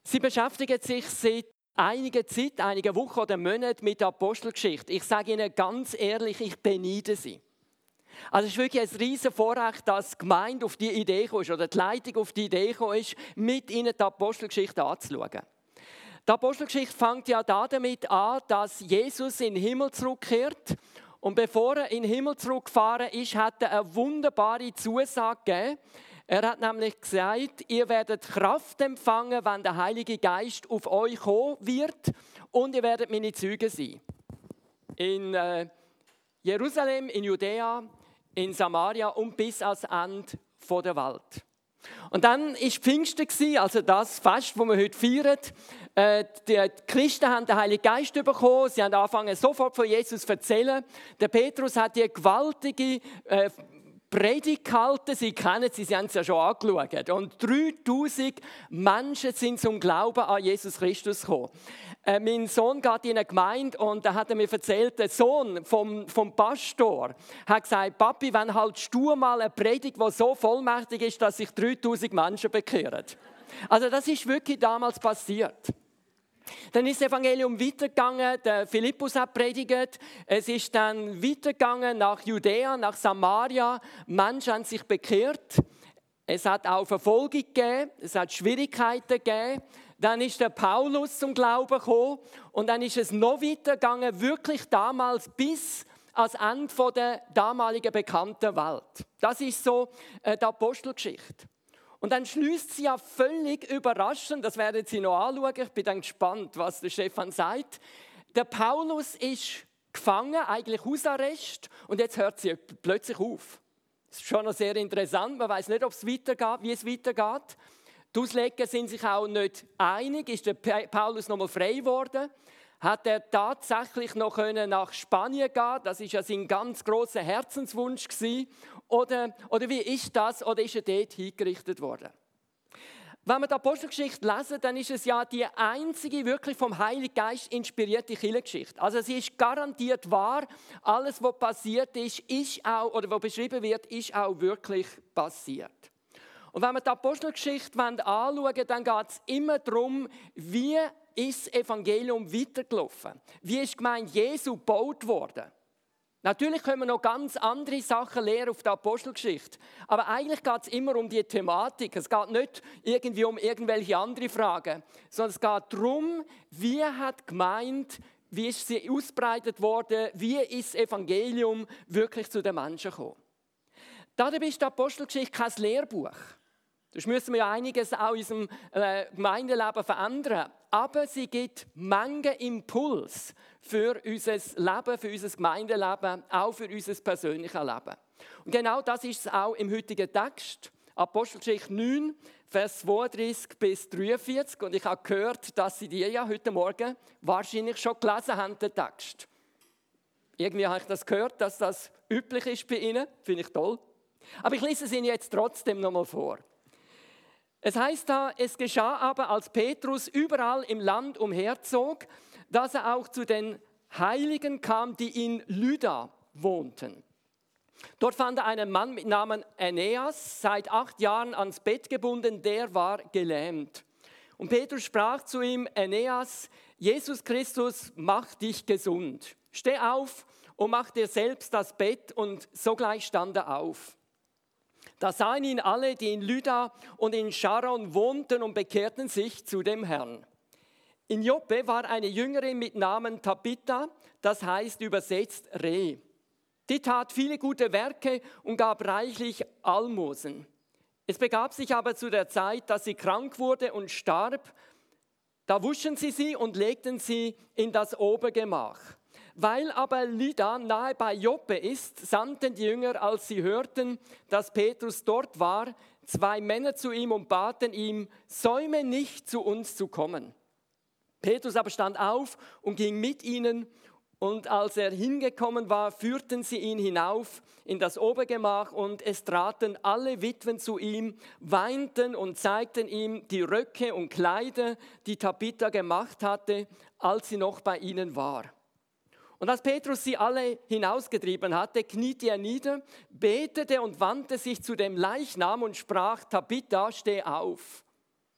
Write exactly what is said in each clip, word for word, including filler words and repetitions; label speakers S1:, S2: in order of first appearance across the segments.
S1: Sie beschäftigen sich seit einiger Zeit, einiger Wochen oder Monaten mit der Apostelgeschichte. Ich sage Ihnen ganz ehrlich, ich beneide Sie. Also es ist wirklich ein riesen Vorrecht, dass die Gemeinde auf die Idee gekommen ist, oder die Leitung auf die Idee gekommen ist, mit Ihnen die Apostelgeschichte anzuschauen. Die Apostelgeschichte fängt ja damit an, dass Jesus in den Himmel zurückkehrt. Und bevor er in den Himmel zurückgefahren ist, hat er eine wunderbare Zusage gegeben. Er hat nämlich gesagt, ihr werdet Kraft empfangen, wenn der Heilige Geist auf euch kommen wird, und ihr werdet meine Zeugen sein. In äh, Jerusalem, in Judäa, in Samaria und bis ans Ende der Welt. Und dann war Pfingsten, also das Fest, das wir heute feiern. Äh, die Christen haben den Heiligen Geist bekommen, sie haben angefangen sofort von Jesus zu erzählen. Der Petrus hat die gewaltige äh, Predigt gehalten, Sie kennen sie, Sie haben es ja schon angeschaut. Und dreitausend Menschen sind zum Glauben an Jesus Christus gekommen. Äh, mein Sohn geht in eine Gemeinde und da hat er mir erzählt, der Sohn vom, vom Pastor hat gesagt, Papi, wenn halt du mal eine Predigt, die so vollmächtig ist, dass sich dreitausend Menschen bekehren. Also das ist wirklich damals passiert. Dann ist das Evangelium weitergegangen, der Philippus hat predigt. Es ist dann weitergegangen nach Judäa, nach Samaria. Menschen haben sich bekehrt. Es hat auch Verfolgung gegeben, es hat Schwierigkeiten gegeben. Dann ist der Paulus zum Glauben gekommen und dann ist es noch weitergegangen, wirklich damals bis ans Ende der damaligen bekannten Welt. Das ist so äh, die Apostelgeschichte. Und dann schließt sie ja völlig überraschend, das werden Sie noch anschauen, ich bin dann gespannt, was der Stefan sagt. Der Paulus ist gefangen, eigentlich Hausarrest, und jetzt hört sie plötzlich auf. Das ist schon noch sehr interessant, man weiß nicht, ob es weitergeht, wie es weitergeht. Die Ausleger sind sich auch nicht einig, ist der Paulus nochmal frei geworden? Hat er tatsächlich noch nach Spanien gehen? Das war ja sein ganz grosser Herzenswunsch gewesen. Oder, oder wie ist das? Oder ist er dort hingerichtet worden? Wenn wir die Apostelgeschichte lesen, dann ist es ja die einzige wirklich vom Heiligen Geist inspirierte Kirchengeschichte. Also sie ist garantiert wahr. Alles, was passiert ist, ist auch, oder was beschrieben wird, ist auch wirklich passiert. Und wenn wir die Apostelgeschichte anschauen wollen, dann geht es immer darum, wie ist das Evangelium weitergelaufen? Wie ist die Gemeinde Jesu gebaut worden? Natürlich können wir noch ganz andere Sachen lernen auf der Apostelgeschichte. Aber eigentlich geht es immer um die Thematik. Es geht nicht irgendwie um irgendwelche andere Fragen, sondern es geht darum, wie hat die Gemeinde, wie ist sie ausgebreitet worden, wie ist das Evangelium wirklich zu den Menschen gekommen. Dabei ist die Apostelgeschichte kein Lehrbuch. Das müssen wir ja einiges auch in unserem äh, Gemeindeleben verändern. Aber sie gibt Menge Impuls für unser Leben, für unser Gemeindeleben, auch für unser persönliches Leben. Und genau das ist es auch im heutigen Text. Apostelgeschichte neun, Vers zweiunddreißig bis dreiundvierzig. Und ich habe gehört, dass Sie die ja heute Morgen wahrscheinlich schon gelesen haben, den Text. Irgendwie habe ich das gehört, dass das üblich ist bei Ihnen. Finde ich toll. Aber ich lese es Ihnen jetzt trotzdem noch mal vor. Es heißt da, es geschah aber, als Petrus überall im Land umherzog, dass er auch zu den Heiligen kam, die in Lydda wohnten. Dort fand er einen Mann mit Namen Aeneas, seit acht Jahren ans Bett gebunden, der war gelähmt. Und Petrus sprach zu ihm, Aeneas, Jesus Christus macht dich gesund. Steh auf und mach dir selbst das Bett, und sogleich stand er auf. Da sahen ihn alle, die in Lydda und in Scharon wohnten, und bekehrten sich zu dem Herrn. In Joppe war eine Jüngerin mit Namen Tabitha, das heißt übersetzt Reh. Die tat viele gute Werke und gab reichlich Almosen. Es begab sich aber zu der Zeit, dass sie krank wurde und starb. Da wuschen sie sie und legten sie in das Obergemach. Weil aber Lydda nahe bei Joppe ist, sandten die Jünger, als sie hörten, dass Petrus dort war, zwei Männer zu ihm und baten ihm, säume nicht, zu uns zu kommen. Petrus aber stand auf und ging mit ihnen, und als er hingekommen war, führten sie ihn hinauf in das Obergemach, und es traten alle Witwen zu ihm, weinten und zeigten ihm die Röcke und Kleider, die Tabitha gemacht hatte, als sie noch bei ihnen war. Und als Petrus sie alle hinausgetrieben hatte, kniete er nieder, betete und wandte sich zu dem Leichnam und sprach, Tabitha, steh auf.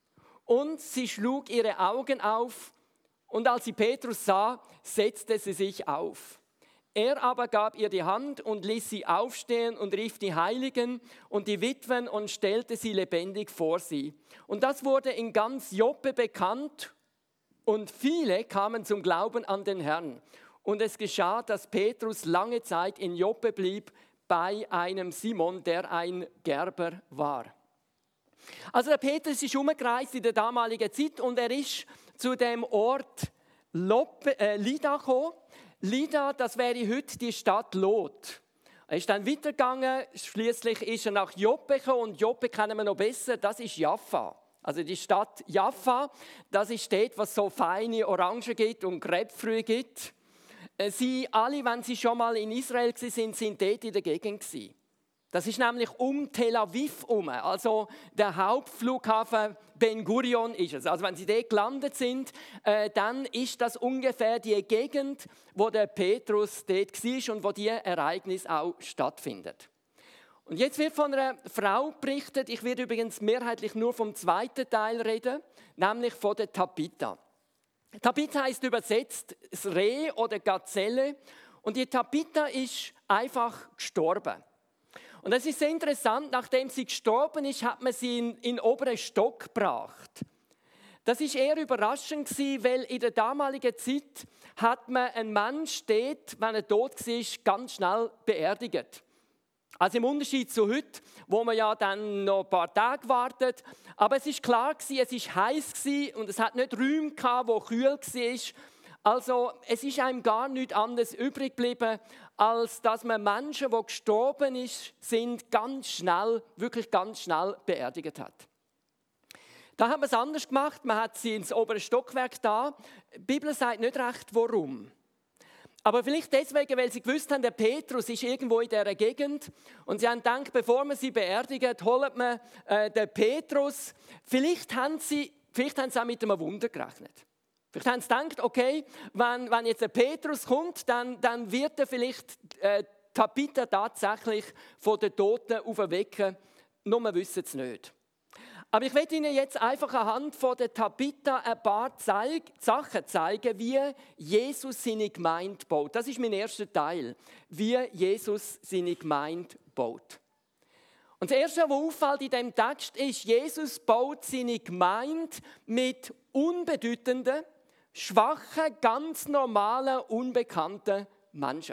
S1: und sie schlug ihre Augen auf, und als sie Petrus sah, setzte sie sich auf. Er aber gab ihr die Hand und ließ sie aufstehen und rief die Heiligen und die Witwen und stellte sie lebendig vor sie. Und das wurde in ganz Joppe bekannt, und viele kamen zum Glauben an den Herrn. Und es geschah, dass Petrus lange Zeit in Joppe blieb bei einem Simon, der ein Gerber war. Also der Petrus ist umgereist in der damaligen Zeit und er ist zu dem Ort Loppe, äh, Lida gekommen. Lida, das wäre heute die Stadt Lot. Er ist dann weitergegangen, schließlich ist er nach Joppe gekommen, und Joppe kennen wir noch besser, das ist Jaffa. Also die Stadt Jaffa, das ist dort, was so feine Orangen gibt und Grapefruit gibt. Sie alle, wenn sie schon mal in Israel waren, sind dort in der Gegend gewesen. Das ist nämlich um Tel Aviv herum, also der Hauptflughafen Ben Gurion ist es. Also wenn sie dort gelandet sind, äh, dann ist das ungefähr die Gegend, wo der Petrus dort war und wo die Ereignisse auch stattfindet. Und jetzt wird von einer Frau berichtet, ich werde übrigens mehrheitlich nur vom zweiten Teil reden, nämlich von der Tabitha. Tabitha heißt übersetzt das Reh oder Gazelle, und die Tabitha ist einfach gestorben. Und das ist sehr interessant, nachdem sie gestorben ist, hat man sie in, in den oberen Stock gebracht. Das ist eher überraschend gewesen, weil in der damaligen Zeit hat man einen Menschen dort, wenn er tot war, ganz schnell beerdigt. Also im Unterschied zu heute, wo man ja dann noch ein paar Tage wartet. Aber es ist klar gewesen, es war heiß gewesen und es hat nicht Räume gehabt, wo kühl war. Also es ist einem gar nichts anderes übrig geblieben, als dass man Menschen, die gestorben ist, sind, ganz schnell, wirklich ganz schnell beerdigt hat. Da hat man es anders gemacht, man hat sie ins obere Stockwerk da. Die Bibel sagt nicht recht, warum. Aber vielleicht deswegen, weil sie gewusst haben, der Petrus ist irgendwo in dieser Gegend. Und sie haben gedacht, bevor man sie beerdigt, holt man äh, den Petrus. Vielleicht haben, sie, vielleicht haben sie auch mit einem Wunder gerechnet. Vielleicht haben sie gedacht, okay, wenn, wenn jetzt der Petrus kommt, dann, dann wird er vielleicht äh, Tabitha tatsächlich von den Toten auferwecken. Nur wir wissen es nicht. Aber ich werde Ihnen jetzt einfach anhand von der Tabitha ein paar Zeig- Sachen zeigen, wie Jesus seine Gemeinde baut. Das ist mein erster Teil, wie Jesus seine Gemeinde baut. Und das Erste, was auffällt in diesem Text, ist, Jesus baut seine Gemeinde mit unbedeutenden, schwachen, ganz normalen, unbekannten Menschen.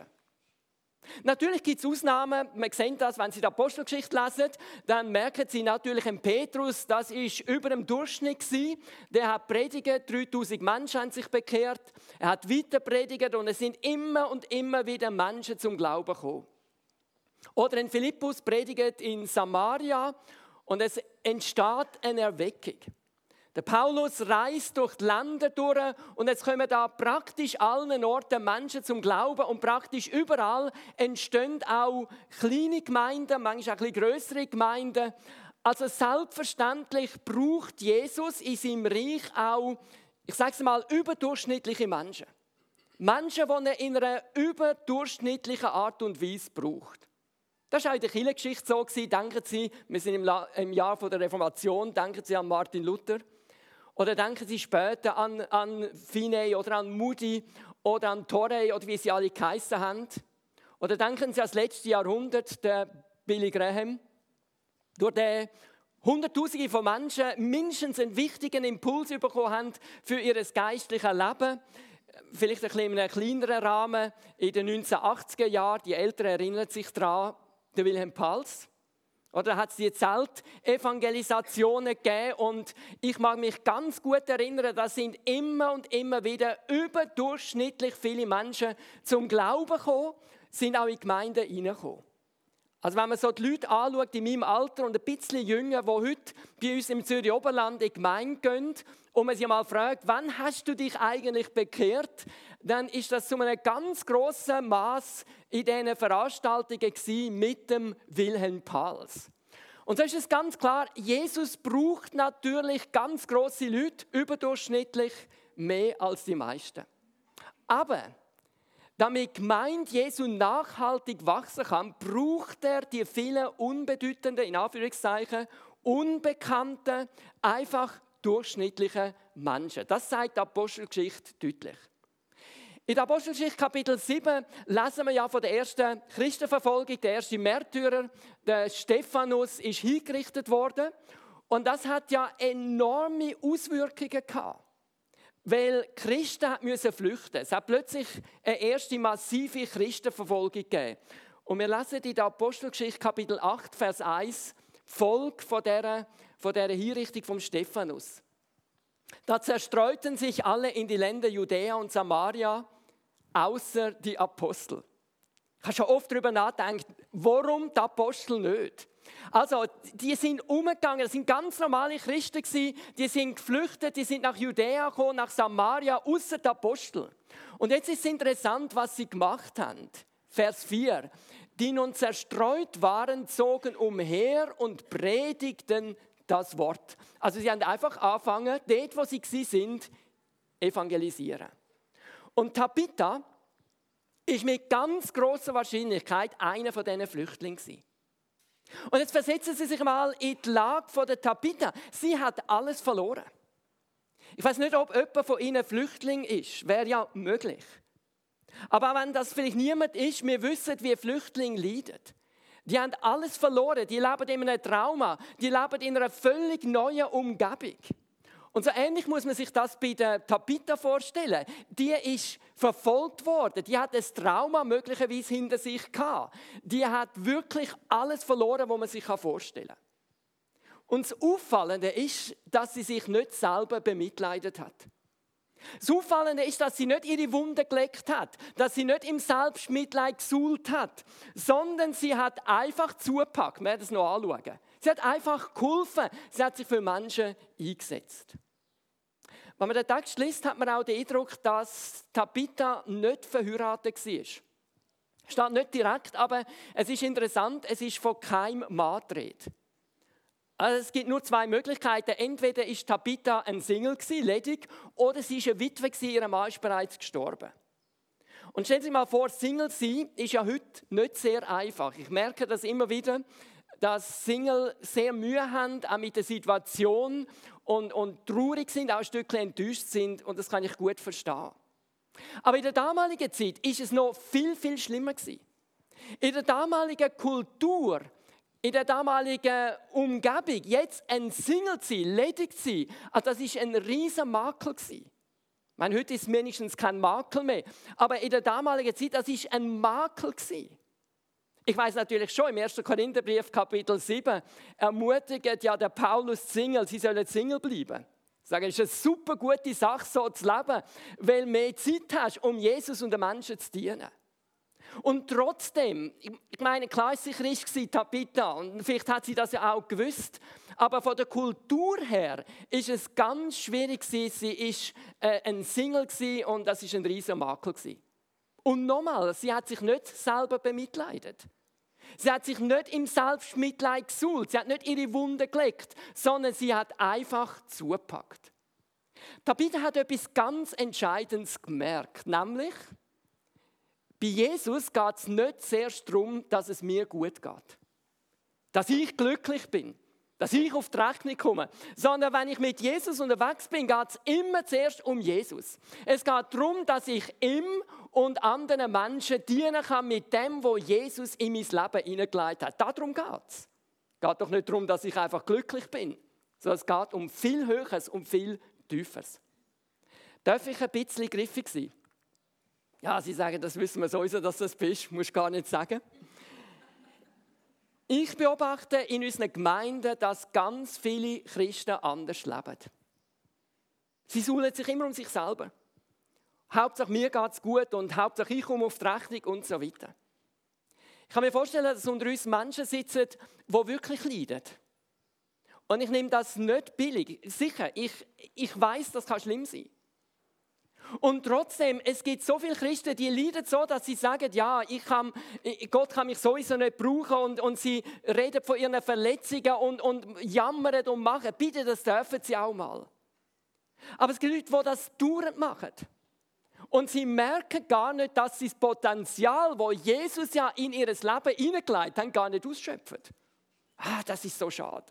S1: Natürlich gibt es Ausnahmen, man sieht das, wenn Sie die Apostelgeschichte lesen, dann merken Sie natürlich, im Petrus, das war über dem Durchschnitt gewesen. Der hat predigt, dreitausend Menschen haben sich bekehrt, er hat weiter predigt und es sind immer und immer wieder Menschen zum Glauben gekommen. Oder in Philippus predigt in Samaria und es entsteht eine Erweckung. Der Paulus reist durch die Länder durch und jetzt kommen da praktisch allen Orten Menschen zum Glauben und praktisch überall entstehen auch kleine Gemeinden, manchmal auch ein bisschen grössere Gemeinden. Also selbstverständlich braucht Jesus in seinem Reich auch, ich sage es mal, überdurchschnittliche Menschen. Menschen, die er in einer überdurchschnittlichen Art und Weise braucht. Das war auch in der Kirchengeschichte so. Denken Sie, wir sind im Jahr der Reformation, denken Sie an Martin Luther. Oder denken Sie später an, an Finney oder an Moody oder an Torrey oder wie sie alle geheissen haben. Oder denken Sie an das letzte Jahrhundert, der Billy Graham. Durch den Hunderttausende von Menschen mindestens einen wichtigen Impuls bekommen haben für ihr geistliches Leben. Vielleicht ein bisschen in einem kleineren Rahmen in den neunzehnhundertachtziger Jahren. Die Älteren erinnern sich daran, der Wilhelm Pals. Oder hat es die Zeltevangelisationen gegeben und ich mag mich ganz gut erinnern, da sind immer und immer wieder überdurchschnittlich viele Menschen zum Glauben gekommen, sind auch in Gemeinden reingekommen. Also wenn man so die Leute anschaut in meinem Alter und ein bisschen jünger, die heute bei uns im Zürich Oberland in die Gemeinde gehen und man sie mal fragt, wann hast du dich eigentlich bekehrt, dann ist das zu einem ganz grossen Maß in diesen Veranstaltungen gewesen mit dem Wilhelm Pals. Und so ist es ganz klar, Jesus braucht natürlich ganz grosse Leute, überdurchschnittlich mehr als die meisten. Aber damit die Gemeinde Jesu nachhaltig wachsen kann, braucht er die vielen unbedeutenden, in Anführungszeichen, unbekannten, einfach durchschnittlichen Menschen. Das sagt die Apostelgeschichte deutlich. In der Apostelgeschichte Kapitel sieben lesen wir ja von der ersten Christenverfolgung, der erste Märtyrer, der Stephanus, ist hingerichtet worden. Und das hat ja enorme Auswirkungen gehabt. Weil Christen müssen flüchten. Es hat plötzlich eine erste massive Christenverfolgung gegeben. Und wir lesen in der Apostelgeschichte Kapitel acht, Vers eins, Folge von dieser, von dieser Hinrichtung vom Stephanus. Da zerstreuten sich alle in die Länder Judäa und Samaria, außer die Apostel. Ich habe schon oft darüber nachgedacht, warum die Apostel nicht? Also, die sind umgegangen, das sind ganz normale Christen gewesen, die sind geflüchtet, die sind nach Judäa gekommen, nach Samaria, außer die Apostel. Und jetzt ist es interessant, was sie gemacht haben. Vers vier. Die nun zerstreut waren, zogen umher und predigten das Wort. Also sie haben einfach angefangen, dort, wo sie sind, evangelisieren. Und Tabitha ist mit ganz grosser Wahrscheinlichkeit einer von diesen Flüchtlingen gewesen. Und jetzt versetzen Sie sich mal in die Lage von der Tabitha. Sie hat alles verloren. Ich weiß nicht, ob jemand von Ihnen Flüchtling ist. Wäre ja möglich. Aber wenn das vielleicht niemand ist, wir wissen, wie Flüchtlinge leiden. Die haben alles verloren. Die leben in einem Trauma. Die leben in einer völlig neuen Umgebung. Und so ähnlich muss man sich das bei der Tabitha vorstellen. Die ist verfolgt worden. Die hat ein Trauma möglicherweise hinter sich gehabt. Die hat wirklich alles verloren, was man sich vorstellen kann. Und das Auffallende ist, dass sie sich nicht selber bemitleidet hat. Das Auffallende ist, dass sie nicht ihre Wunden geleckt hat, dass sie nicht im Selbstmitleid gesuhlt hat, sondern sie hat einfach zugepackt. Wir werden es noch anschauen. Sie hat einfach geholfen. Sie hat sich für Menschen eingesetzt. Wenn man den Text liest, hat man auch den Eindruck, dass Tabitha nicht verheiratet war. Steht nicht direkt, aber es ist interessant, es ist von keinem Mann die Rede. Also es gibt nur zwei Möglichkeiten. Entweder war Tabitha ein Single, ledig, oder sie war eine Witwe, ihr Mann ist bereits gestorben. Und stellen Sie sich mal vor, Single sein ist ja heute nicht sehr einfach. Ich merke das immer wieder, dass Single sehr Mühe haben, auch mit der Situation und, und traurig sind, auch ein Stückchen enttäuscht sind, und das kann ich gut verstehen. Aber in der damaligen Zeit ist es noch viel, viel schlimmer gewesen. In der damaligen Kultur, in der damaligen Umgebung, jetzt ein Single zu sein, ledig zu sein, also das war ein riesen Makel gewesen. Ich meine, heute ist es wenigstens kein Makel mehr, aber in der damaligen Zeit, das war ein Makel gewesen. Ich weiß natürlich schon, im ersten Korintherbrief, Kapitel sieben, ermutigt ja der Paulus Single, sie sollen Single bleiben. Ich sage, es ist eine super gute Sache, so zu leben, weil du mehr Zeit hast, um Jesus und den Menschen zu dienen. Und trotzdem, ich meine, klar war sie Christ, Tabitha, und vielleicht hat sie das ja auch gewusst, aber von der Kultur her ist es ganz schwierig gewesen. Sie war äh, ein Single gewesen, und das war ein riesiger Makel gewesen. Und nochmal, sie hat sich nicht selber bemitleidet. Sie hat sich nicht im Selbstmitleid gesuhlt, sie hat nicht ihre Wunden geleckt, sondern sie hat einfach zugepackt. Tabitha hat etwas ganz Entscheidendes gemerkt, nämlich, bei Jesus geht es nicht zuerst darum, dass es mir gut geht. Dass ich glücklich bin, dass ich auf die Rechnung komme. Sondern wenn ich mit Jesus unterwegs bin, geht es immer zuerst um Jesus. Es geht darum, dass ich ihm und anderen Menschen dienen kann mit dem, was Jesus in mein Leben hineingelegt hat. Darum geht es. Es geht doch nicht darum, dass ich einfach glücklich bin, sondern es geht um viel Höheres, um viel Tieferes. Darf ich ein bisschen griffig sein? Ja, Sie sagen, das wissen wir sowieso, dass du das bist, musst du gar nicht sagen. Ich beobachte in unseren Gemeinden, dass ganz viele Christen anders leben. Sie suhlen sich immer um sich selber. Hauptsache mir geht es gut und Hauptsache ich komme auf die Rechnung und so weiter. Ich kann mir vorstellen, dass unter uns Menschen sitzen, die wirklich leiden. Und ich nehme das nicht billig. Sicher, ich, ich weiss, das kann schlimm sein. Und trotzdem, es gibt so viele Christen, die leiden so, dass sie sagen, ja, ich kann, Gott kann mich sowieso nicht brauchen, und, und sie reden von ihren Verletzungen und, und jammern und machen. Bitte, das dürfen sie auch mal. Aber es gibt Leute, die das dauernd machen. Und sie merken gar nicht, dass sie das Potenzial, das Jesus ja in ihr Leben hineingelegt hat, gar nicht ausschöpfen. Ah, das ist so schade.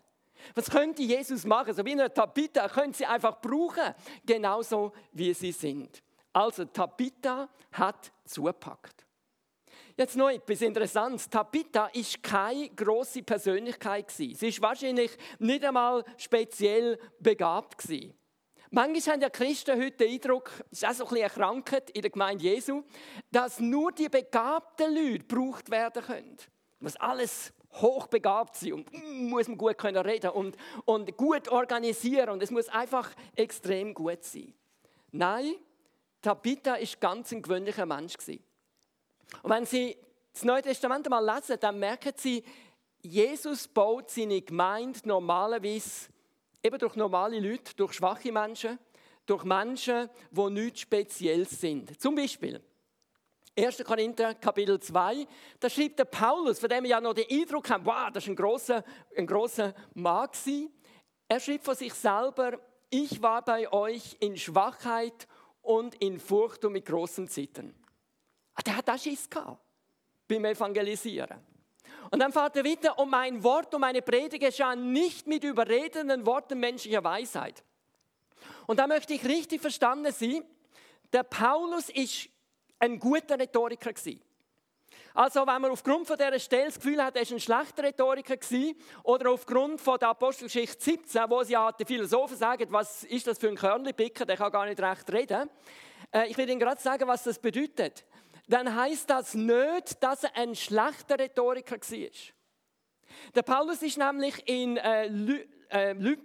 S1: Was könnte Jesus machen? So wie eine Tabitha können sie einfach brauchen, genauso wie sie sind. Also Tabitha hat zugepackt. Jetzt noch etwas Interessantes. Tabitha war keine grosse Persönlichkeit. Sie war wahrscheinlich nicht einmal speziell begabt. Manchmal haben ja Christen heute den Eindruck, das ist auch so ein bisschen eine Krankheit in der Gemeinde Jesu, dass nur die begabten Leute gebraucht werden können. Muss alles hochbegabt sein und muss man gut können reden und, und gut organisieren und es muss einfach extrem gut sein. Nein, Tabitha war ganz ein gewöhnlicher Mensch. Und wenn Sie das Neue Testament mal lesen, dann merken Sie, Jesus baut seine Gemeinde normalerweise eben durch normale Leute, durch schwache Menschen, durch Menschen, die nichts Spezielles sind. Zum Beispiel erster Korinther, Kapitel zwei, da schreibt der Paulus, von dem wir ja noch den Eindruck haben, wow, das war ein grosser, ein grosser Mann gewesen. Er schreibt von sich selber, ich war bei euch in Schwachheit und in Furcht und mit großem Zittern. Der hat auch Schiss gehabt beim Evangelisieren. Und dann fährt er weiter, und mein Wort und meine Predigt geschahen nicht mit überredenden Worten menschlicher Weisheit. Und da möchte ich richtig verstanden sein, der Paulus ist ein guter Rhetoriker gewesen. Also wenn man aufgrund von dieser Stelle das Gefühl hat, er war ein schlechter Rhetoriker gewesen, oder aufgrund von der Apostelgeschichte siebzehn, wo sie ja die Philosophen sagen, was ist das für ein Körnli-Picker, der kann gar nicht recht reden. Äh, ich will Ihnen gerade sagen, was das bedeutet. Dann heisst das nicht, dass er ein schlechter Rhetoriker war. Der Paulus ist nämlich in äh, Lü, äh, Lü,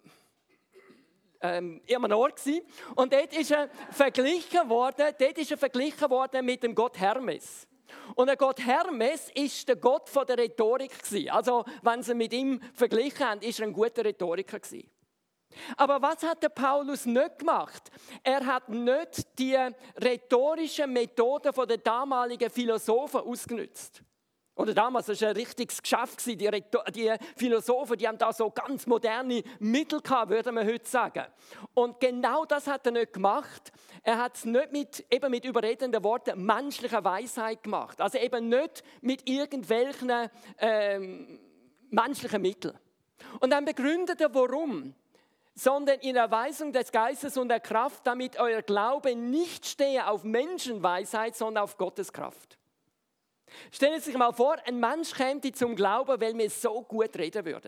S1: ähm, an einem Ort gewesen, und dort ist er verglichen worden, dort ist er verglichen worden mit dem Gott Hermes. Und der Gott Hermes ist der Gott von der Rhetorik gewesen. Also wenn sie mit ihm verglichen haben, ist er ein guter Rhetoriker gewesen. Aber was hat der Paulus nicht gemacht? Er hat nicht die rhetorischen Methoden der damaligen Philosophen ausgenutzt. Oder damals war es ein richtiges Geschäft. Die, die Philosophen, die haben da so ganz moderne Mittel gehabt, würde man heute sagen. Und genau das hat er nicht gemacht. Er hat es nicht mit, eben mit überredenden Worten menschlicher Weisheit gemacht. Also eben nicht mit irgendwelchen ähm, menschlichen Mitteln. Und dann begründet er, warum. Sondern in der Weisung des Geistes und der Kraft, damit euer Glaube nicht stehe auf Menschenweisheit, sondern auf Gottes Kraft. Stellen Sie sich mal vor, ein Mensch käme zum Glauben, weil wir so gut reden würden.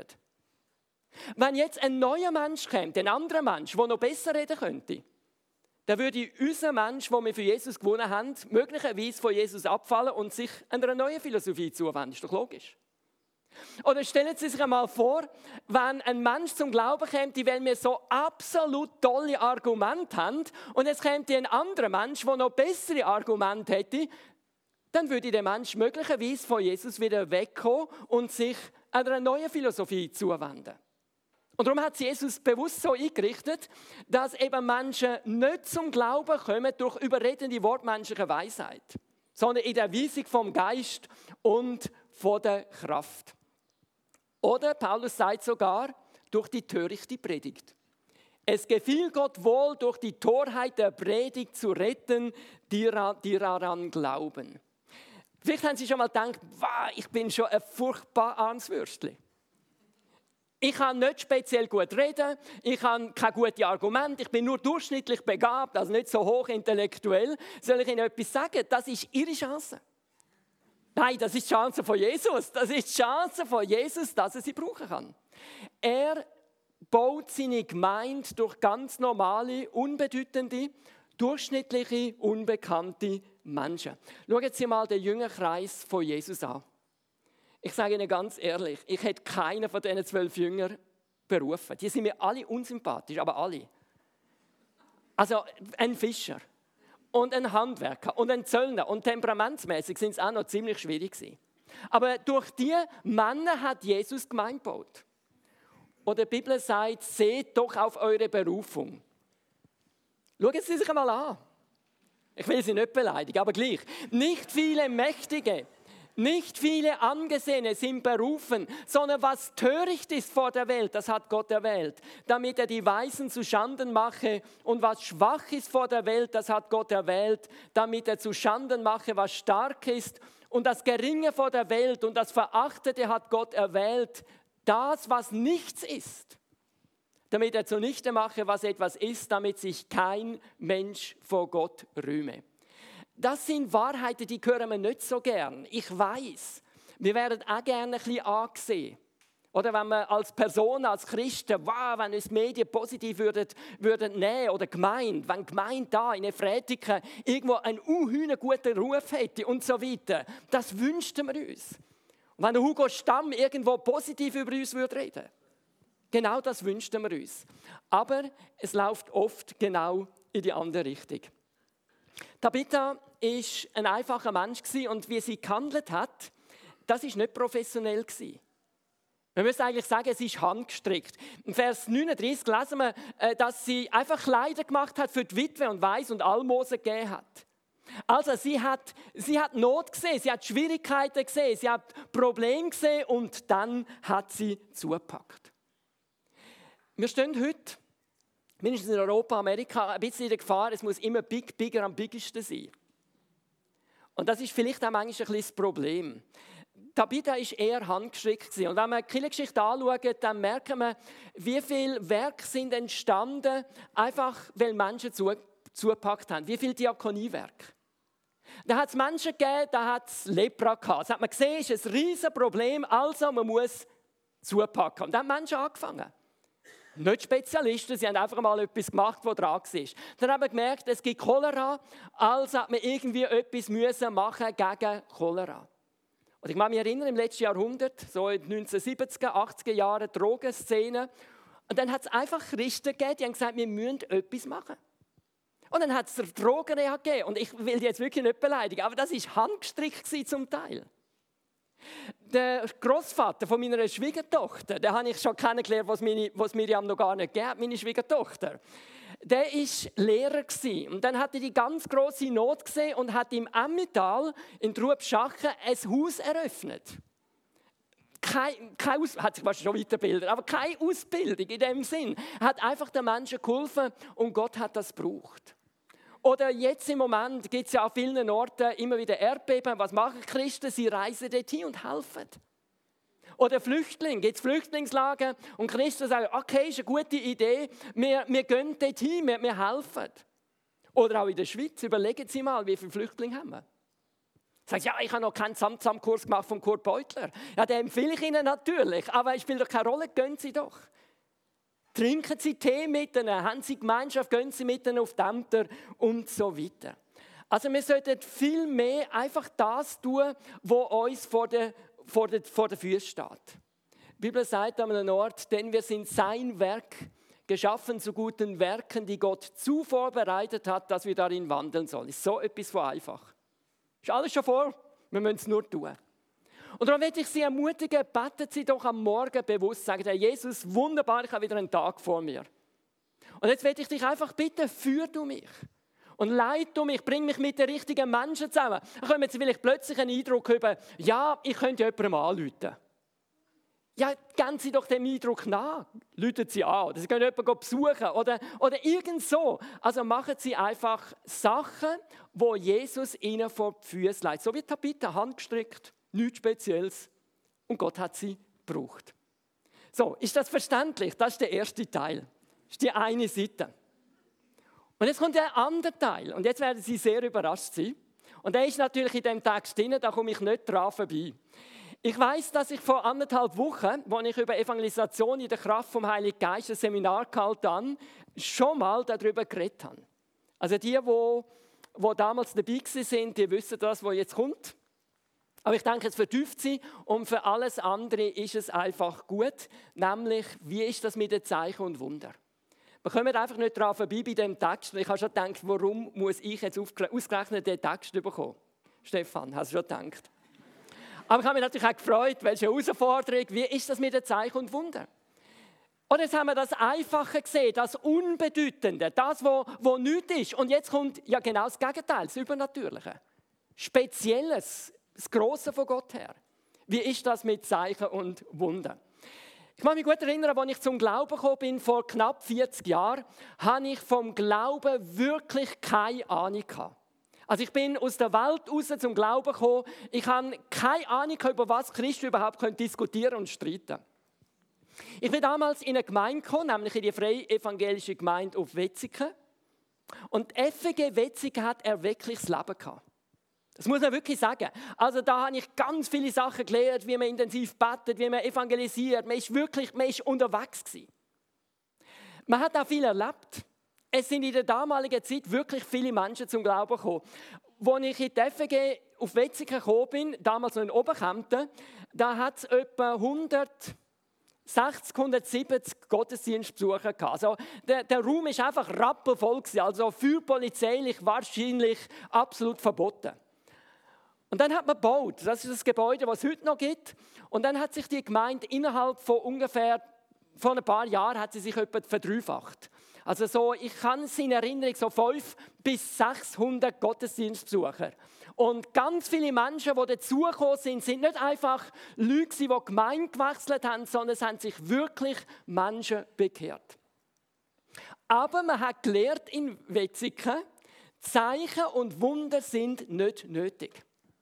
S1: Wenn jetzt ein neuer Mensch käme, ein anderer Mensch, der noch besser reden könnte, dann würde unser Mensch, den wir für Jesus gewonnen haben, möglicherweise von Jesus abfallen und sich einer neuen Philosophie zuwenden. Ist doch logisch. Oder stellen Sie sich einmal vor, wenn ein Mensch zum Glauben käme, weil wir so absolut tolle Argumente haben, und es käme ein anderer Mensch, der noch bessere Argumente hätte, dann würde der Mensch möglicherweise von Jesus wieder wegkommen und sich einer neuen Philosophie zuwenden. Und darum hat Jesus bewusst so eingerichtet, dass eben Menschen nicht zum Glauben kommen durch überredende wortmenschliche Weisheit, sondern in der Weisung vom Geist und von der Kraft. Oder Paulus sagt sogar, durch die törichte Predigt. Es gefiel Gott wohl, durch die Torheit der Predigt zu retten, die daran glauben. Vielleicht haben Sie schon mal gedacht, wow, ich bin schon ein furchtbar armes Würstchen. Ich kann nicht speziell gut reden, ich habe keine guten Argumente, ich bin nur durchschnittlich begabt, also nicht so hochintellektuell. Soll ich Ihnen etwas sagen? Das ist Ihre Chance. Nein, das ist die Chance von Jesus. Das ist die Chance von Jesus, dass er sie brauchen kann. Er baut seine Gemeinde durch ganz normale, unbedeutende, durchschnittliche, unbekannte Menschen. Schauen Sie mal den Jüngerkreis von Jesus an. Ich sage Ihnen ganz ehrlich, ich hätte keinen von diesen zwölf Jüngern berufen. Die sind mir alle unsympathisch, aber alle. Also ein Fischer. Und ein Handwerker und ein Zöllner. Und temperamentsmäßig sind es auch noch ziemlich schwierig gewesen. Aber durch diese Männer hat Jesus Gemeinde gebaut. Und die Bibel sagt, seht doch auf eure Berufung. Schauen Sie sich einmal an. Ich will Sie nicht beleidigen, aber gleich. Nicht viele Mächtige, nicht viele Angesehene sind berufen, sondern was töricht ist vor der Welt, das hat Gott erwählt, damit er die Weisen zu Schanden mache, und was schwach ist vor der Welt, das hat Gott erwählt, damit er zu Schanden mache, was stark ist, und das Geringe vor der Welt und das Verachtete hat Gott erwählt, das, was nichts ist, damit er zunichte mache, was etwas ist, damit sich kein Mensch vor Gott rühme. Das sind Wahrheiten, die hören wir nicht so gern. Ich weiß, wir werden auch gerne ein bisschen angesehen. Oder wenn wir als Person, als Christen, wow, wenn uns die Medien positiv würden, würden nehmen oder Gemeinde, wenn die Gemeinde da in Efretiken irgendwo einen unheimlich guten Ruf hätte und so weiter, das wünschten wir uns. Und wenn der Hugo Stamm irgendwo positiv über uns würde reden, genau das wünschten wir uns. Aber es läuft oft genau in die andere Richtung. Tabitha war ein einfacher Mensch und wie sie gehandelt hat, das war nicht professionell. Man müsste eigentlich sagen, es ist handgestrickt. Im Vers neununddreißig lesen wir, dass sie einfach Kleider gemacht hat für die Witwe und Weiss und Almosen gegeben hat. Also sie hat, sie hat Not gesehen, sie hat Schwierigkeiten gesehen, sie hat Probleme gesehen und dann hat sie zugepackt. Wir stehen heute, mindestens in Europa, Amerika, ein bisschen in der Gefahr, es muss immer big, bigger am biggsten sein. Und das ist vielleicht auch manchmal ein bisschen das Problem. Tabitha war eher handgestrickt. Und wenn wir die Kirchengeschichte anschauen, dann merken wir, wie viele Werke sind entstanden, einfach weil Menschen zugepackt haben. Wie viele Diakoniewerke. Da hat es Menschen gegeben, da hat es Lepra gehabt. Das hat man gesehen, es ist ein riesiges Problem, also man muss zupacken. Und dann haben Menschen angefangen. Nicht Spezialisten, sie haben einfach mal etwas gemacht, was dran war. Dann haben wir gemerkt, es gibt Cholera, also hat man irgendwie etwas müssen machen gegen Cholera. Und ich kann mich erinnern, im letzten Jahrhundert, so in den neunzehnhundertsiebziger, achtziger Jahren, Drogenszene. Und dann hat es einfach Christen gegeben, die haben gesagt, wir müssen etwas machen. Und dann hat es eine Drogenreha gegeben. Und ich will die jetzt wirklich nicht beleidigen, aber das war handgestrickt zum Teil. Der Großvater von meiner Schwiegertochter, den habe ich schon kennengelernt, was, meine, was Miriam noch gar nicht gab, meine Schwiegertochter. Der war Lehrer und dann hat er die ganz grosse Not gesehen und hat im Emmental in Trubschachen ein Haus eröffnet. Kein, kein Aus, hat sich wahrscheinlich schon weitergebildet, aber keine Ausbildung in dem Sinn. Er hat einfach den Menschen geholfen und Gott hat das gebraucht. Oder jetzt im Moment gibt es ja an vielen Orten immer wieder Erdbeben. Was machen Christen? Sie reisen dorthin und helfen. Oder Flüchtlinge, gibt es Flüchtlingslager und Christen sagen, okay, ist eine gute Idee, wir, wir gehen dorthin, wir, wir helfen. Oder auch in der Schweiz, überlegen Sie mal, wie viele Flüchtlinge haben wir. Sagen Sie, ja, ich habe noch keinen Samtsam-Kurs gemacht von Kurt Beutler. Ja, den empfehle ich Ihnen natürlich, aber es spielt doch keine Rolle, gehen Sie doch. Trinken Sie Tee mit ihnen, haben Sie Gemeinschaft, gehen Sie mit ihnen auf die Ämter und so weiter. Also wir sollten viel mehr einfach das tun, was uns vor der Vor den, vor den Füßen steht. Die Bibel sagt an einem Ort, denn wir sind sein Werk, geschaffen zu guten Werken, die Gott zuvor bereitet hat, dass wir darin wandeln sollen. Ist so etwas von einfach. Ist alles schon vor, wir müssen es nur tun. Und darum möchte ich Sie ermutigen, beten Sie doch am Morgen bewusst, sagen, Herr Jesus, wunderbar, ich habe wieder einen Tag vor mir. Und jetzt möchte ich dich einfach bitten, führ du mich. Und leite du mich, bring mich mit den richtigen Menschen zusammen. Dann kommen Sie vielleicht plötzlich einen Eindruck über, ja, ich könnte ja jemandem anrufen. Ja, geben Sie doch dem Eindruck nach. Rufen Sie an oder Sie können jemanden besuchen oder, oder irgend so. Also machen Sie einfach Sachen, wo Jesus Ihnen vor die Füße legt. So wie Tabitha, handgestrickt, nichts Spezielles. Und Gott hat sie gebraucht. So, ist das verständlich? Das ist der erste Teil. Das ist die eine Seite. Und jetzt kommt der andere Teil. Und jetzt werden Sie sehr überrascht sein. Und der ist natürlich in dem Text drin, da komme ich nicht dran vorbei. Ich weiss, dass ich vor anderthalb Wochen, als ich über Evangelisation in der Kraft vom Heiligen Geist ein Seminar gehalten habe, schon mal darüber geredet habe. Also die, die, die damals dabei waren, die wissen das, was jetzt kommt. Aber ich denke, es vertieft sie und für alles andere ist es einfach gut. Nämlich, wie ist das mit den Zeichen und Wunder? Wir kommen einfach nicht dran vorbei bei diesem Text. Ich habe schon gedacht, warum muss ich jetzt ausgerechnet den Text bekommen? Stefan, hast du schon gedacht? Aber ich habe mich natürlich auch gefreut, welche Herausforderung, wie ist das mit den Zeichen und Wunder? Und jetzt haben wir das Einfache gesehen, das Unbedeutende, das, was nichts ist. Und jetzt kommt ja genau das Gegenteil, das Übernatürliche. Spezielles, das Grosse von Gott her. Wie ist das mit Zeichen und Wunder? Ich kann mich gut erinnern, als ich zum Glauben gekommen bin, vor knapp vierzig Jahren, hatte ich vom Glauben wirklich keine Ahnung gehabt. Also ich bin aus der Welt raus zum Glauben gekommen. Ich habe keine Ahnung, über was Christen überhaupt diskutieren und streiten können. Ich bin damals in eine Gemeinde gekommen, nämlich in die Freie Evangelische Gemeinde auf Wetzikon. Und die F E G Wetzikon hat erweckliches Leben gehabt. Das muss man wirklich sagen. Also da habe ich ganz viele Sachen gelernt, wie man intensiv betet, wie man evangelisiert. Man ist wirklich, man ist unterwegs gewesen. Man hat auch viel erlebt. Es sind in der damaligen Zeit wirklich viele Menschen zum Glauben gekommen. Als ich in die F E G auf Wetzikon gekommen bin, damals noch in Oberkempten, da hat es etwa hundertsechzig, hundertsiebzig Gottesdienstbesucher gehabt. Also der, der Raum war einfach rappelvoll gewesen, also für polizeilich wahrscheinlich absolut verboten. Und dann hat man gebaut. Das ist das Gebäude, das es heute noch gibt. Und dann hat sich die Gemeinde innerhalb von ungefähr, vor ein paar Jahren, hat sie sich etwa verdreifacht. Also so, ich kann es in Erinnerung, so fünfhundert bis sechshundert Gottesdienstbesucher. Und ganz viele Menschen, die dazugekommen sind, sind nicht einfach Leute, die die Gemeinde gewechselt haben, sondern es haben sich wirklich Menschen bekehrt. Aber man hat gelernt in Wetzikon, Zeichen und Wunder sind nicht nötig.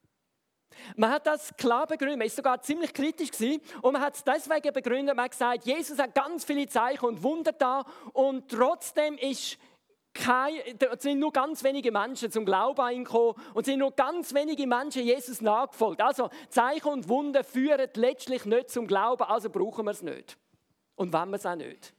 S1: Man hat das klar begründet, man war sogar ziemlich kritisch gewesen, und man hat es deswegen begründet, man hat gesagt, Jesus hat ganz viele Zeichen und Wunder da und trotzdem ist kein, sind nur ganz wenige Menschen zum Glauben eingekommen und sind nur ganz wenige Menschen Jesus nachgefolgt. Also Zeichen und Wunder führen letztlich nicht zum Glauben, also brauchen wir es nicht. Und wollen wir es auch nicht.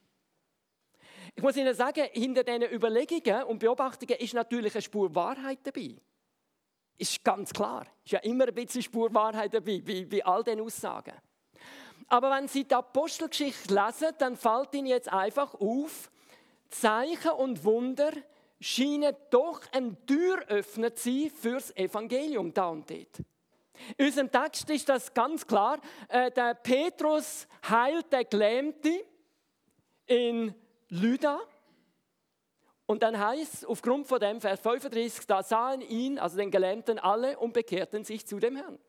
S1: Ich muss Ihnen sagen, hinter diesen Überlegungen und Beobachtungen ist natürlich eine Spur Wahrheit dabei. Ist ganz klar. Ist ja immer ein bisschen Spur Wahrheit dabei, bei, bei all diesen Aussagen. Aber wenn Sie die Apostelgeschichte lesen, dann fällt Ihnen jetzt einfach auf, Zeichen und Wunder scheinen doch ein Türöffner zu sein für das Evangelium da und dort. In unserem Text ist das ganz klar. Äh, der Petrus heilt den Gelähmten in Lydda. Und dann heißt es, aufgrund von dem, Vers fünfunddreißig, da sahen ihn, also den Gelähmten, alle und bekehrten sich zu dem Herrn.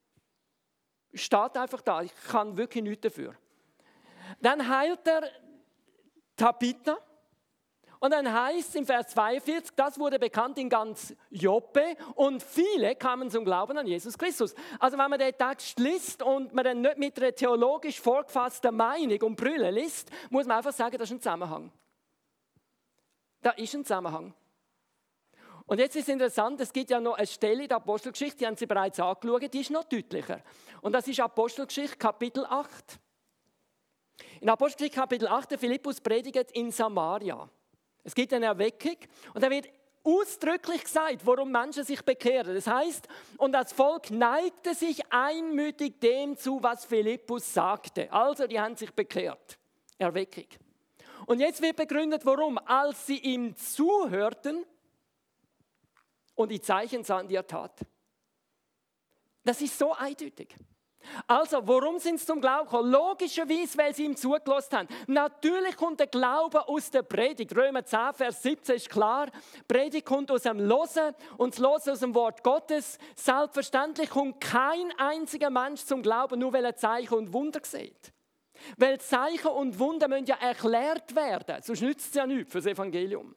S1: Steht einfach da, ich kann wirklich nichts dafür. Dann heilt er Tabitha. Und dann heißt es im Vers zweiundvierzig, das wurde bekannt in ganz Joppe und viele kamen zum Glauben an Jesus Christus. Also wenn man den Text liest und man dann nicht mit einer theologisch vorgefassten Meinung und Brille liest, muss man einfach sagen, das ist ein Zusammenhang. Da ist ein Zusammenhang. Und jetzt ist interessant, es gibt ja noch eine Stelle in der Apostelgeschichte, die haben Sie bereits angeschaut, die ist noch deutlicher. Und das ist Apostelgeschichte Kapitel acht. In Apostelgeschichte Kapitel acht, der Philippus predigt in Samaria. Es gibt eine Erweckung und da wird ausdrücklich gesagt, warum Menschen sich bekehren. Das heißt, und das Volk neigte sich einmütig dem zu, was Philippus sagte. Also, die haben sich bekehrt. Erweckung. Und jetzt wird begründet, warum. Als sie ihm zuhörten und die Zeichen sahen, die er tat. Das ist so eindeutig. Also, warum sind sie zum Glauben gekommen? Logischerweise, weil sie ihm zugelassen haben. Natürlich kommt der Glaube aus der Predigt. Römer zehn, Vers siebzehn ist klar. Predigt kommt aus dem Hören und das Hören aus dem Wort Gottes. Selbstverständlich kommt kein einziger Mensch zum Glauben, nur weil er Zeichen und Wunder sieht. Weil Zeichen und Wunder müssen ja erklärt werden, sonst nützt es ja nichts für das Evangelium.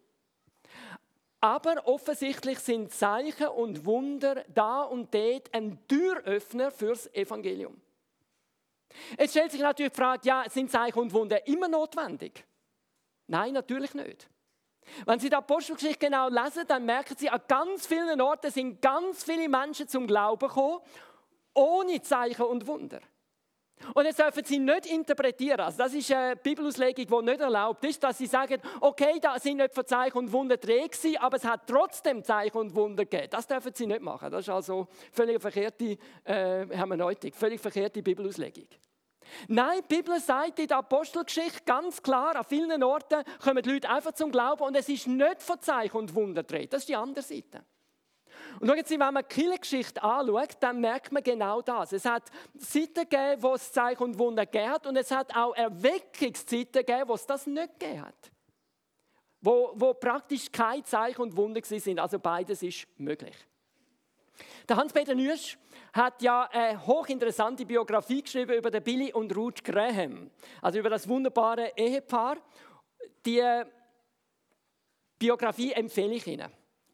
S1: Aber offensichtlich sind Zeichen und Wunder da und dort ein Türöffner für das Evangelium. Jetzt stellt sich natürlich die Frage, ja, sind Zeichen und Wunder immer notwendig? Nein, natürlich nicht. Wenn Sie die Apostelgeschichte genau lesen, dann merken Sie, an ganz vielen Orten sind ganz viele Menschen zum Glauben gekommen, ohne Zeichen und Wunder. Und jetzt dürfen Sie nicht interpretieren, also das ist eine Bibelauslegung, die nicht erlaubt ist, dass Sie sagen, okay, da sind nicht von Zeichen und Wunder drin gewesen, aber es hat trotzdem Zeichen und Wunder gegeben. Das dürfen Sie nicht machen. Das ist also völlig verkehrte äh, Hermeneutik, völlig verkehrte Bibelauslegung. Nein, die Bibel sagt in der Apostelgeschichte ganz klar, an vielen Orten kommen die Leute einfach zum Glauben und es ist nicht von Zeichen und Wunder drin. Das ist die andere Seite. Und schauen Sie, wenn man die Kirchengeschichte anschaut, dann merkt man genau das. Es hat Zeiten gegeben, wo es Zeichen und Wunder gegeben hat, und es hat auch Erweckungszeiten gegeben, wo es das nicht gegeben hat. Wo, wo praktisch kein Zeichen und Wunder waren. Also beides ist möglich. Der Hans-Peter Nüsch hat ja eine hochinteressante Biografie geschrieben über den Billy und Ruth Graham. Also über das wunderbare Ehepaar. Die Biografie empfehle ich Ihnen.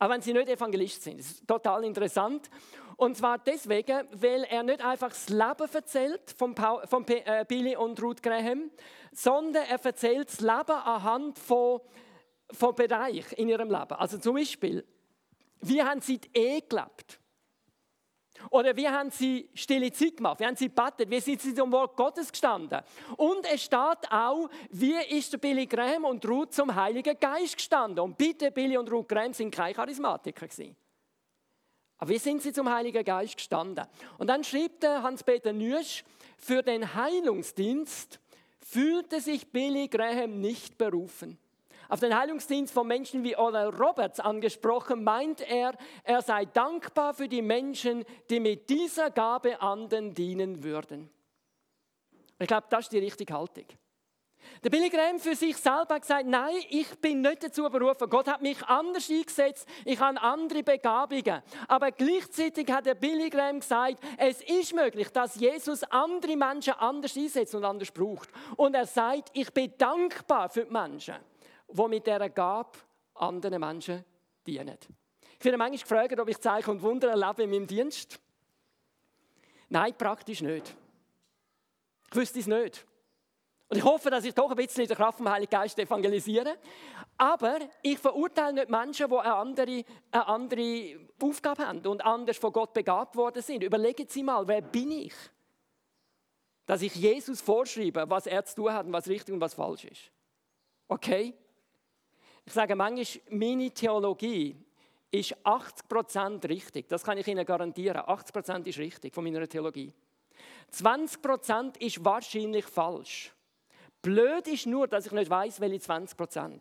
S1: auch wenn sie nicht Evangelist sind. Das ist total interessant. Und zwar deswegen, weil er nicht einfach das Leben erzählt von, Paul, von äh, Billy und Ruth Graham, sondern er erzählt das Leben anhand von, von Bereichen in ihrem Leben. Also zum Beispiel, wie haben sie die Ehe gelebt? Oder wie haben sie stille Zeit gemacht? Wie haben sie gebetet? Wie sind sie zum Wort Gottes gestanden? Und es steht auch, wie ist der Billy Graham und Ruth zum Heiligen Geist gestanden? Und bitte, Billy und Ruth Graham sind keine Charismatiker gewesen. Aber wie sind sie zum Heiligen Geist gestanden? Und dann schrieb der Hans-Peter Nüsch, für den Heilungsdienst fühlte sich Billy Graham nicht berufen. Auf den Heilungsdienst von Menschen wie Oral Roberts angesprochen, meint er, er sei dankbar für die Menschen, die mit dieser Gabe anderen dienen würden. Ich glaube, das ist die richtige Haltung. Der Billy Graham für sich selber hat gesagt, nein, ich bin nicht dazu berufen. Gott hat mich anders eingesetzt, ich habe andere Begabungen. Aber gleichzeitig hat der Billy Graham gesagt, es ist möglich, dass Jesus andere Menschen anders einsetzt und anders braucht. Und er sagt, ich bin dankbar für die Menschen, die mit dieser Gabe anderen Menschen dienen. Ich werde manchmal gefragt, ob ich Zeichen und Wunder erlebe in meinem Dienst. Nein, praktisch nicht. Ich wüsste es nicht. Und ich hoffe, dass ich doch ein bisschen in der Kraft vom Heiligen Geist evangelisiere. Aber ich verurteile nicht Menschen, die eine andere, eine andere Aufgabe haben und anders von Gott begabt worden sind. Überlegen Sie mal, wer bin ich? Dass ich Jesus vorschreibe, was er zu tun hat und was richtig und was falsch ist. Okay? Ich sage manchmal, meine Theologie ist achtzig Prozent richtig. Das kann ich Ihnen garantieren. achtzig Prozent ist richtig von meiner Theologie. zwanzig Prozent ist wahrscheinlich falsch. Blöd ist nur, dass ich nicht weiss, welche zwanzig Prozent.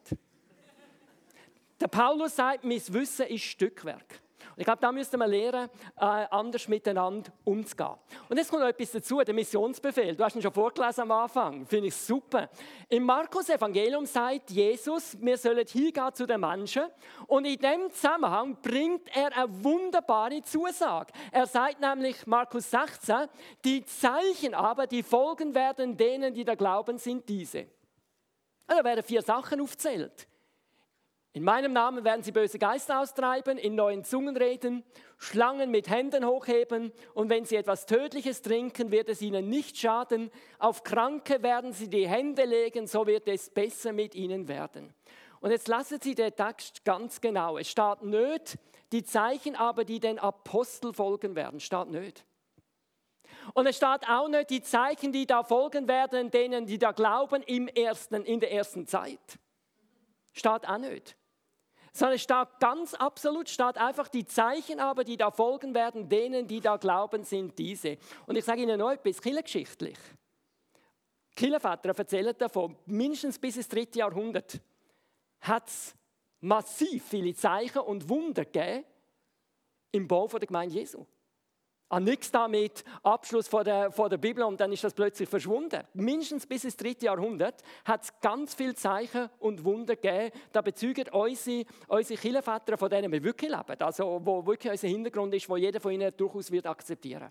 S1: Der Paulus sagt, mein Wissen ist Stückwerk. Und ich glaube, da müssten wir lernen, äh, anders miteinander umzugehen. Und jetzt kommt noch etwas dazu, der Missionsbefehl. Du hast ihn schon vorgelesen am Anfang, finde ich super. Im Markus-Evangelium sagt Jesus, wir sollen hingehen zu den Menschen. Und in diesem Zusammenhang bringt er eine wunderbare Zusage. Er sagt nämlich, Markus sechzehn, die Zeichen aber, die folgen werden denen, die da glauben, sind diese. Da werden vier Sachen aufgezählt. In meinem Namen werden sie böse Geister austreiben, in neuen Zungen reden, Schlangen mit Händen hochheben und wenn sie etwas Tödliches trinken, wird es ihnen nicht schaden. Auf Kranke werden sie die Hände legen, so wird es besser mit ihnen werden. Und jetzt lassen Sie den Text ganz genau. Es steht nicht, die Zeichen aber, die den Apostel folgen werden, steht nicht. Und es steht auch nicht, die Zeichen, die da folgen werden, denen, die da glauben, im ersten, in der ersten Zeit. Steht auch nicht. Sondern es steht ganz absolut, steht einfach, die Zeichen aber, die da folgen werden, denen, die da glauben, sind diese. Und ich sage Ihnen noch etwas, kirchengeschichtlich. Kirchenväter erzählen davon, mindestens bis ins dritte Jahrhundert hat es massiv viele Zeichen und Wunder gegeben im Bau der Gemeinde Jesu. An nichts damit Abschluss von der, von der Bibel und dann ist das plötzlich verschwunden. Mindestens bis ins dritte Jahrhundert hat es ganz viele Zeichen und Wunder gegeben. Da bezeugen unsere, unsere Kirchenväter, von denen wir wirklich leben. Also wo wirklich unser Hintergrund ist, wo jeder von ihnen durchaus wird akzeptieren.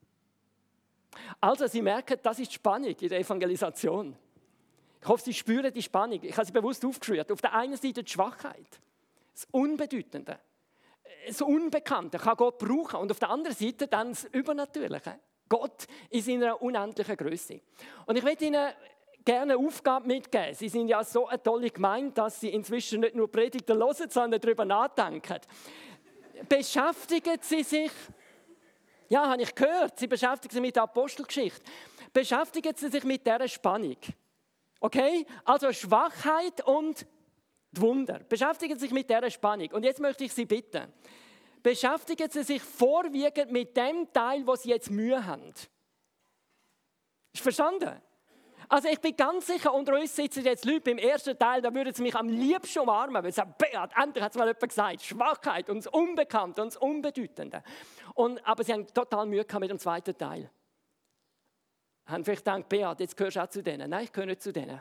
S1: Also Sie merken, das ist die Spannung in der Evangelisation. Ich hoffe, Sie spüren die Spannung. Ich habe sie bewusst aufgeschrieben. Auf der einen Seite die Schwachheit, das Unbedeutende. Das Unbekannte kann Gott brauchen. Und auf der anderen Seite dann das Übernatürliche. Gott in seiner unendlichen Größe. Und ich möchte Ihnen gerne eine Aufgabe mitgeben. Sie sind ja so eine tolle Gemeinde, dass Sie inzwischen nicht nur Predigten hören, sondern darüber nachdenken. Beschäftigen Sie sich, ja, habe ich gehört, Sie beschäftigen sich mit der Apostelgeschichte. Beschäftigen Sie sich mit dieser Spannung. Okay? Also Schwachheit und die Wunder. Beschäftigen Sie sich mit dieser Spannung. Und jetzt möchte ich Sie bitten, beschäftigen Sie sich vorwiegend mit dem Teil, wo Sie jetzt Mühe haben. Ist verstanden? Also ich bin ganz sicher, unter uns sitzen jetzt Leute im ersten Teil, da würden sie mich am liebsten umarmen, weil sie sagen, Beat, endlich hat es mal jemand gesagt, Schwachheit und das Unbekannte und das Unbedeutende. Und, aber sie haben total Mühe mit dem zweiten Teil. Haben vielleicht gedacht, Beat, jetzt gehörst du auch zu denen. Nein, ich gehöre nicht zu denen.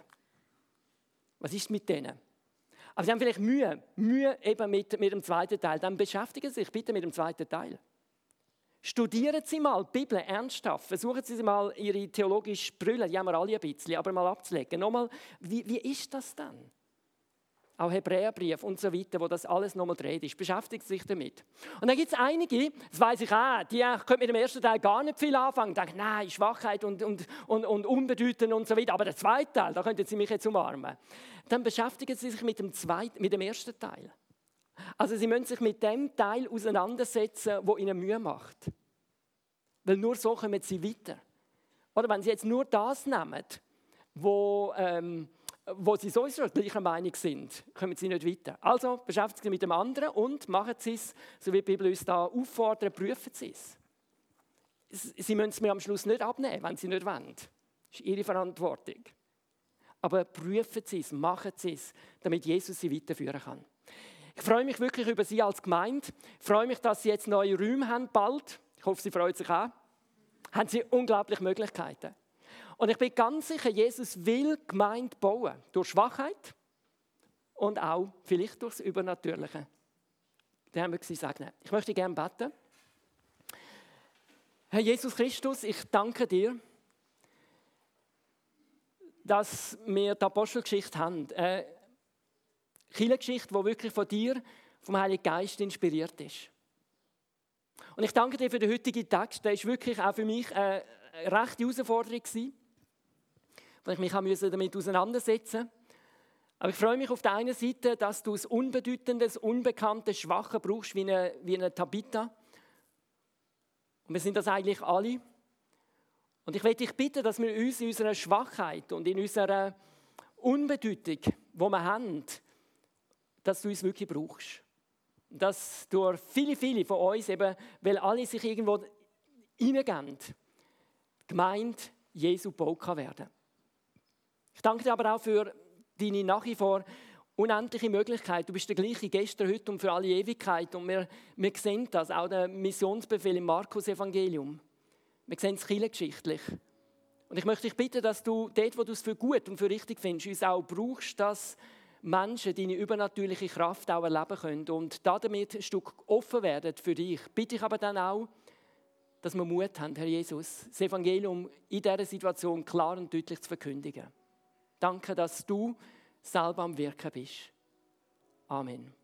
S1: Was ist mit denen? Aber sie haben vielleicht Mühe, Mühe eben mit, mit dem zweiten Teil. Dann beschäftigen Sie sich bitte mit dem zweiten Teil. Studieren Sie mal die Bibel ernsthaft. Versuchen Sie mal, Ihre theologische Brille, die haben wir alle ein bisschen, aber mal abzulegen. Nochmal, wie, wie ist das dann? auch Hebräerbrief und so weiter, wo das alles nochmal dreht ist. Beschäftigt sich damit. Und dann gibt es einige, das weiss ich auch, die können mit dem ersten Teil gar nicht viel anfangen, denken, nein, Schwachheit und, und, und, und unbedeutend und so weiter, aber der zweite Teil, da könnten sie mich jetzt umarmen. Dann beschäftigen sie sich mit dem, zweiten, mit dem ersten Teil. Also sie müssen sich mit dem Teil auseinandersetzen, wo ihnen Mühe macht. Weil nur so kommen sie weiter. Oder wenn sie jetzt nur das nehmen, wo, ähm, wo sie sowieso gleicher Meinung sind, kommen sie nicht weiter. Also beschäftigen Sie sich mit dem anderen und machen Sie es, so wie die Bibel uns da auffordert, prüfen Sie es. Sie müssen es mir am Schluss nicht abnehmen, wenn Sie nicht wollen. Das ist Ihre Verantwortung. Aber prüfen Sie es, machen Sie es, damit Jesus Sie weiterführen kann. Ich freue mich wirklich über Sie als Gemeinde. Ich freue mich, dass Sie jetzt neue Räume haben, bald. Ich hoffe, Sie freuen sich auch. Haben Sie unglaubliche Möglichkeiten. Und ich bin ganz sicher, Jesus will Gemeinde bauen. Durch Schwachheit und auch vielleicht durch das Übernatürliche. Da haben wir gesagt, ich möchte gerne beten. Herr Jesus Christus, ich danke dir, dass wir die Apostelgeschichte haben. Eine Kirchengeschichte, die wirklich von dir, vom Heiligen Geist inspiriert ist. Und ich danke dir für den heutigen Text. Der war wirklich auch für mich eine rechte Herausforderung gewesen, weil ich mich damit auseinandersetzen musste. Aber ich freue mich auf der einen Seite, dass du das Unbedeutende, das Unbekannte, Schwache brauchst, wie eine, wie eine Tabitha. Und wir sind das eigentlich alle. Und ich möchte dich bitten, dass wir uns in unserer Schwachheit und in unserer Unbedeutung, die wir haben, dass du uns wirklich brauchst. Dass durch viele, viele von uns, eben, weil alle sich irgendwo hineingeben, die Gemeinde Jesu gebaut kann werden. Ich danke dir aber auch für deine nach wie vor unendliche Möglichkeit. Du bist der gleiche gestern, heute und für alle Ewigkeit. Und wir, wir sehen das, auch der Missionsbefehl im Markus-Evangelium. Wir sehen es kirchengeschichtlich. Und ich möchte dich bitten, dass du dort, wo du es für gut und für richtig findest, uns auch brauchst, dass Menschen deine übernatürliche Kraft auch erleben können und damit ein Stück offen werden für dich. Bitte ich aber dann auch, dass wir Mut haben, Herr Jesus, das Evangelium in dieser Situation klar und deutlich zu verkündigen. Danke, dass du selber am Wirken bist. Amen.